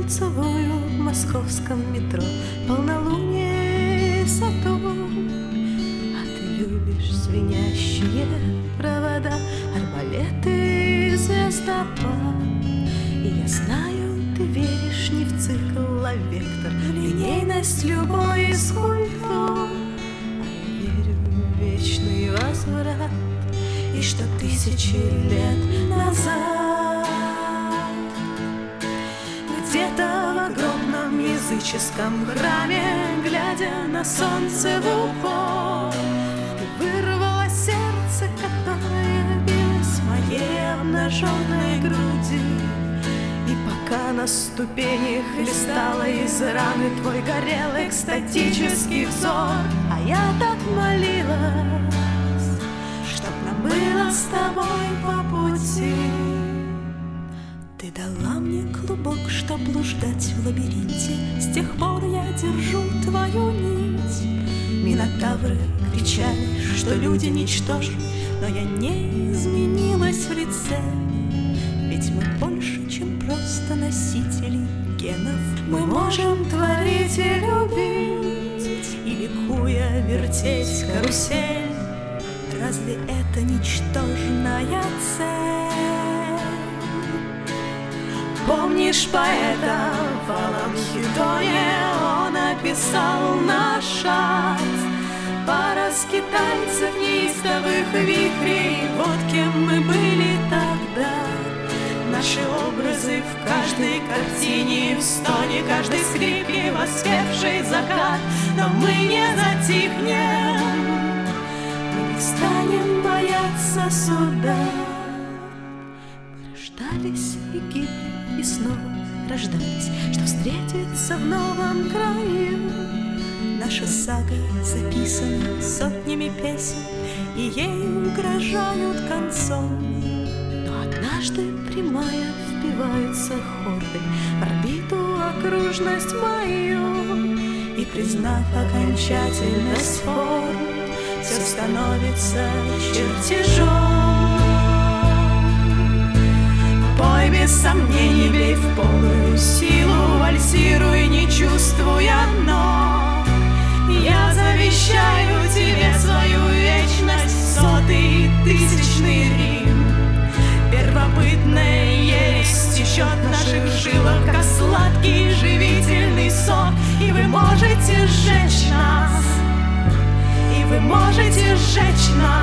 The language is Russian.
целую в московском метро полнолуние Сатурн. А ты любишь звенящие провода, арбалеты, звездопад. И я знаю, ты веришь не в цикл, а в вектор, линейность любой из культур. А я верю в вечный возврат, и что тысячи лет назад где-то в огромном языческом храме, глядя на солнце в упор, ты вырвала сердце, которое билось в моей обнаженной груди. И пока на ступенях листала из раны твой горел экстатический взор, а я так молилась, чтоб нам было с тобой по пути. Ты дала мне клубок, чтоб блуждать в лабиринте, с тех пор я держу твою нить. Минотавры кричали, что люди ничтожны, но я не изменилась в лице. Ведь мы больше, чем просто носители генов. Мы можем творить и любить, и ликуя вертеть карусель. Разве это ничтожная цель? Помнишь поэта в Алом Хидоне? Он описал наш ад. Пара скитальцев неистовых вихрей, вот кем мы были тогда. Наши образы в каждой картине, в стоне каждой скрипки воспевший закат. Но мы не затихнем, мы не станем бояться суда. Мы рождались и гибли, и снова рождались, что встретиться в новом краю. Наша сага записана сотнями песен, и ей угрожают концом. Но однажды прямая впивается хордой в орбиту окружность мою, и, признав окончательность форм, все становится чертежом. Пой без сомнений, бей в полную силу, вальсируй, не чувствуя ног. Я завещаю тебе свою вечность, сотый тысячный Рим. Первобытная ересь течет в наших жилах, как сладкий живительный сок. И вы можете сжечь нас, и вы можете сжечь нас.